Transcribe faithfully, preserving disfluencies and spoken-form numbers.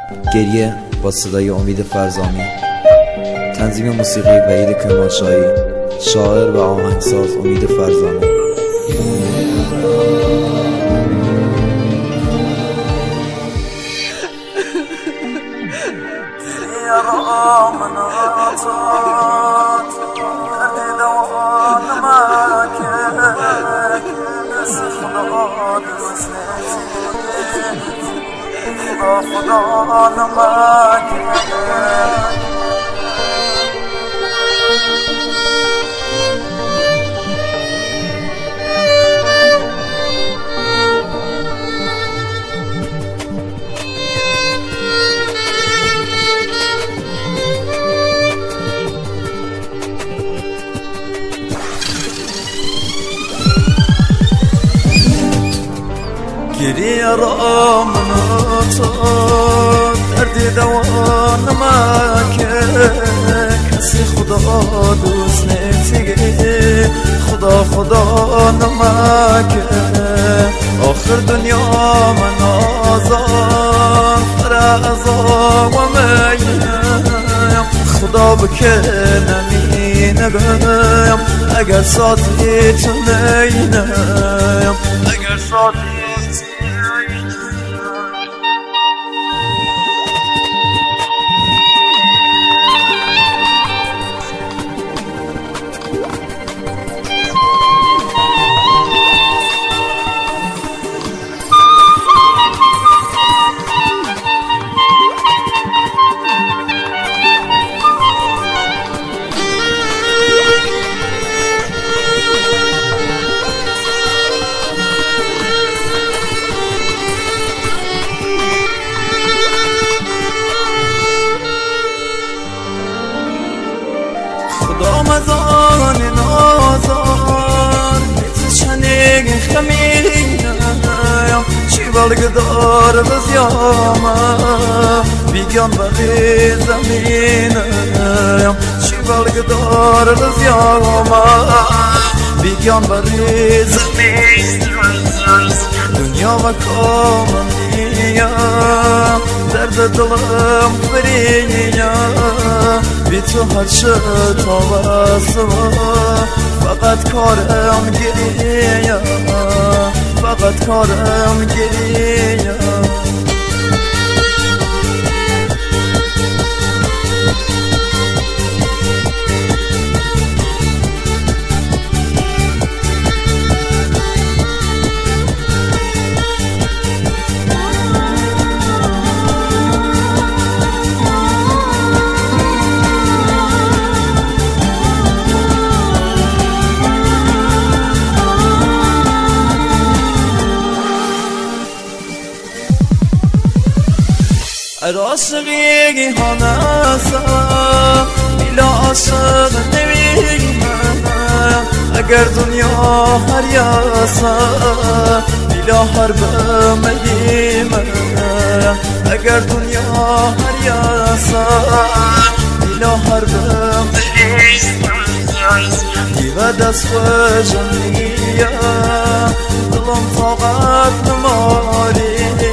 گریه با صدای امید فرزامی، تنظیم موسیقی وحید کرمانشاهی، شاعر و آهنگساز امید فرزامی. خدا نمک گریه را مناتان درد دوان نمکه کسی خدا دوست نمیگه خدا خدا نمکه آخر دنیا من آزار فرزا و میم خدا بکه نمی نگم اگر سازی تو نینم اگر سازی خدا مزان نازار نیت چنگ خمینم چی بلگدار بزیامه بیگان بغی زمینم چی بلگدار بزیامه بیگان بغی زمینم دنیا و کامنیم درد دلم فرینیم بی تو هر چه تابستم فقط کارم گریه فقط کارم گریه عاشقی هانسا بیلا عاشق نمیمم اگر دنیا هر یاسا بیلا هر بمیمم اگر دنیا هر یاسا بیلا هر بمیمم دیو دست و جنیا دلم فقط نماری